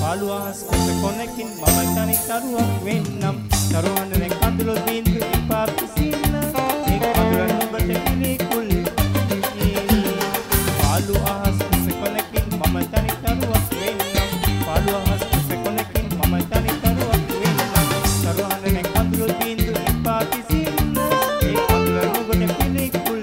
පාළුවහස් කුස කොනකින් මම තනි තරුවක් වෙන්නම් තරුවන්නේ කඳුළු බින්දු එපා පිසින්න ඒ කඳුළන් ඔබට පිළිකුල් පාළුවහස් කුස කොනකින් මම තනි තරුවක් වෙන්නම් පාළුවහස් කුස කොනකින් මම තනි තරුවක් වෙන්නම් තරුවන්නේ කඳුළු බින්දු එපා පිසින්න ඒ කඳුළන් ඔබට පිළිකුල්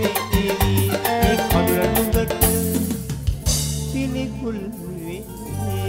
පිළිකුල් වේ